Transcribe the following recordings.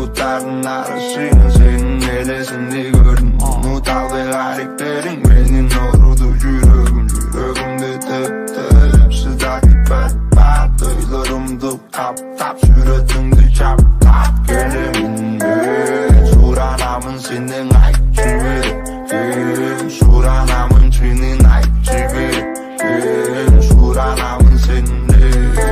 bulutların arasıyla senin elesini gördüm. Umut al ve gariplerin benim doğrudu yüreğimde tıp tıp. Hepsi takip et bak duyularım dup tap tap. Suratımda çap tap geleminde. Suranamın senin ay çiviri. Suranamın senin ay çiviri. Суранамын сенде.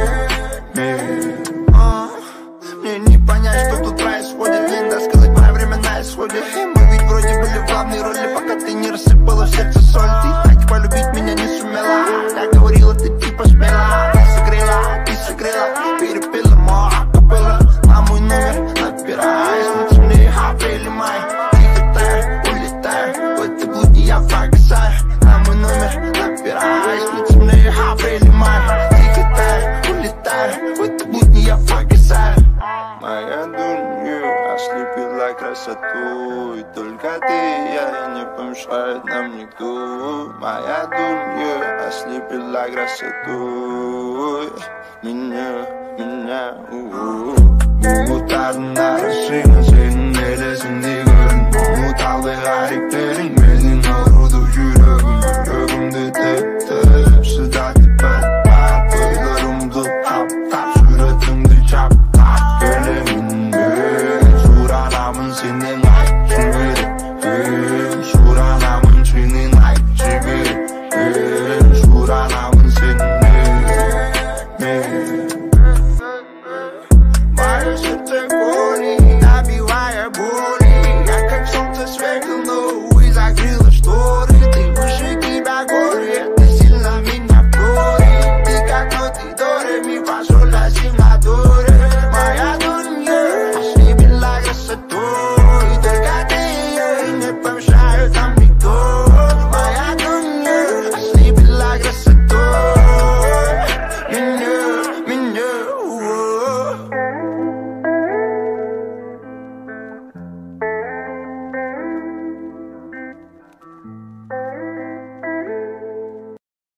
Мне не понять, что тут происходит. Нельзя сказать, моя времена исходит. Мы ведь вроде были в главной роли, пока ты не рассыпала в сердце соль. Ты так полюбить меня не сумела. Я говорила, ты типа смела. Ты согрела, перепила мой акапелла. На мой номер набирай, снится мне апрель и май. Тихо таю, улетаю, в этой блуде я погасаю. На мой номер набирай, снится мне апрель и май. Тихо таю, улетаю, в этой блуде я погасаю. Моя дунья ослепила красотой. Только ты и я, не помешает нам никто. Моя дунья ослепила красотой. Меня,